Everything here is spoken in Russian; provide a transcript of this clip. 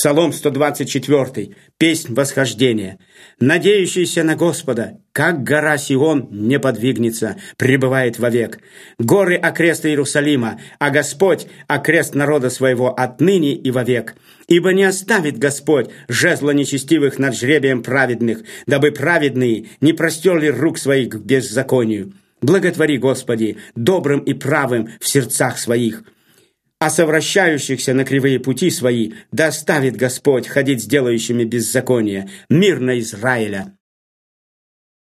Псалом 124, песнь восхождения. Надеющийся на Господа, как гора Сион не подвигнется, пребывает вовек. Горы окрест Иерусалима, а Господь окрест народа своего отныне и вовек. Ибо не оставит Господь жезла нечестивых над жребием праведных, дабы праведные не простерли рук своих к беззаконию. Благотвори, Господи, добрым и правым в сердцах своих. А совращающихся на кривые пути свои доставит Господь ходить с делающими беззаконие. Мир на Израиля!